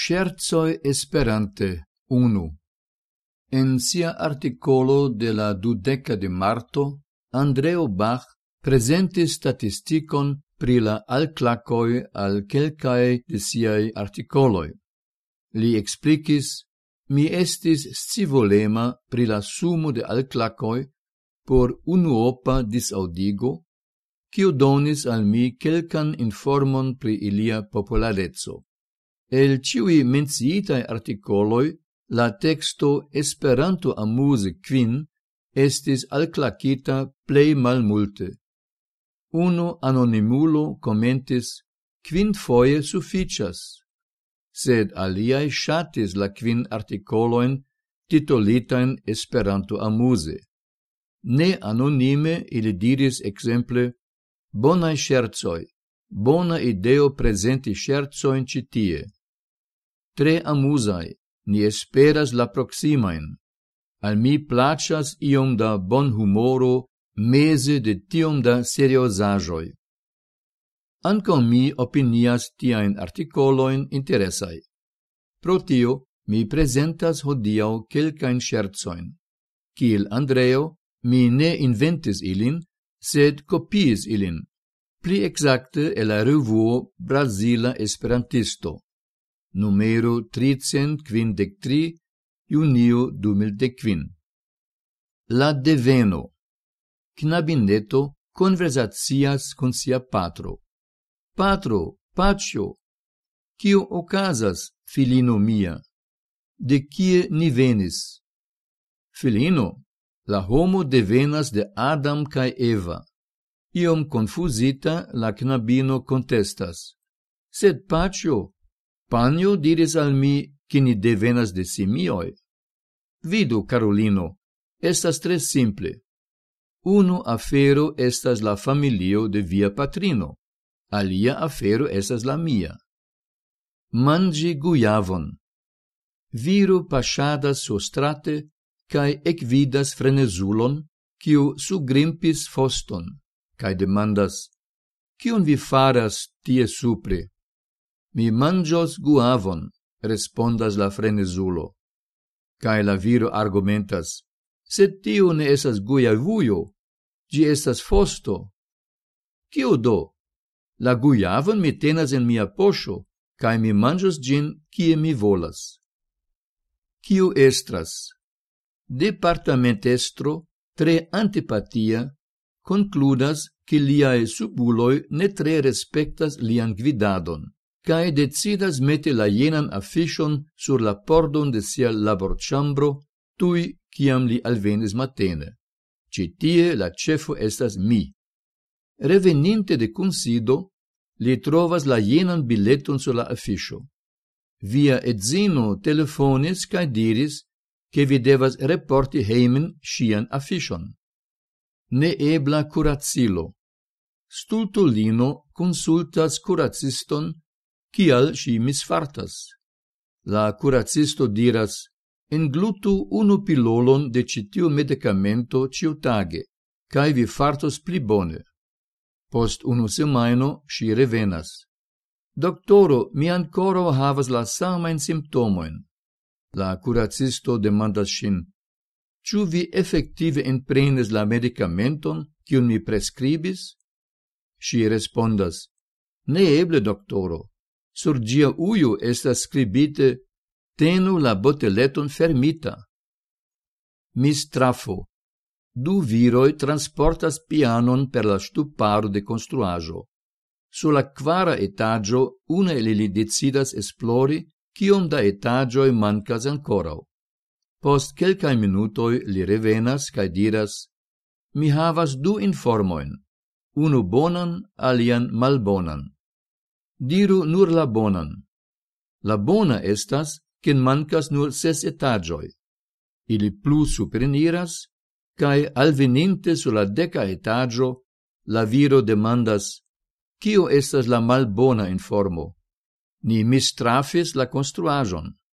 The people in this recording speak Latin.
Scherzoi Esperante 1. En sia articolo de la 12 de marto, Andreo Bach presentis statisticon pri la alclacoi al quelcae de siai articoloi. Li explicis: mi estis scivolema pri la sumo de alclacoi por unuopa disaudigo, quiu donis al mi quelcan informon pri ilia popularezo. El ciui menciitae articoloi, la texto Esperanto amuse quin estis alclacita plei malmulte. Uno anonimulo commentis: quinfoje sufficias, sed aliae shatis la quin articoloin titolitain Esperanto amuse. Ne anonime ili diris exemple: bonae scherzoi, bona ideo presenti scherzoin citie. Tre amusai, ni esperas la proximain. Al mi placas iom da bon humoro mese de tiom da seriosajoi. Ancao mi opinias tiaen articoloin interesai. Pro tio, mi presentas hodiau quelcain scherzoin. Kiel Andreo, mi ne inventis ilin, sed copiis ilin, pli exacte el la revuo Brasila Esperantisto, numero 353, junio 2015. La deveno. Knabineto conversatias con sia patro. Patro, pacio, kio ocasas, filino mia? De kie ni venis? Filino, la homo devenas de Adam cae Eva. Iom confusita, la knabino contestas: sed pacio, panio diris al mi, che ni devenas de simioi. Vidu, Carolino, estas tre simple. Unu afero estas la familio de via patrino, alia afero estas la mia. Mangi guiavon. Viro pasciadas sostrate, cae ecvidas frenezulon, quiu sugrimpis foston, cae demandas: cion vi faras tie supre? Mi mangios guavon, respondas la frenezulo. Cae la viro argumentas: sed tio ne esas guiavuio, gi estas fosto. Cio do? La guiavon mi tenas en mia poŝo, cae mi mangios gin kie mi volas. Cio estras? Departamentestro, tre antipatia, concludas che liae subuloi ne tre respectas lian gvidadon, cae decidas mette la jenan affichon sur la pordon de sia laborchambro, tui ciam li alvenis matene. Citie la cefo estas mi. Reveninte de consido, li trovas la jenan bileton sur la afficho. Via edzino telefonis cae diris che vi devas reporti heimen sian affichon. Neebla curacilo. Stultulino consultas curaciston, cial si misfartas. La curacisto diras: englutu unu pilolon de citiu medicamento ciutage, cae vi fartos pli bone. Post unu semaino si revenas: Doctoro, mi ancora havas la samain symptomoin. La curacisto demandas sin: ciu vi effective enprenes la medicamenton cium mi prescribis? Si respondas: neeble, doctoro. Sur gia uio estas scribite: tenu la boteleton fermita. Mistrafo. Du viroi transportas pianon per la stuparo de construajo. Sur la quara etagio, una el ili decidas esplori ciom da etagioi mancas ancorau. Post quelcae minutoi li revenas cae diras: mi havas du informoin, unu bonan, alian malbonan. Diru nur la bonan. La bona estas, che mancas nur 6 etagioi. Ili plus superniras, cae alveninte sur la 10ª etagio, la viro demandas: cio estas la malbona informo? Ni mistrafis la construajon.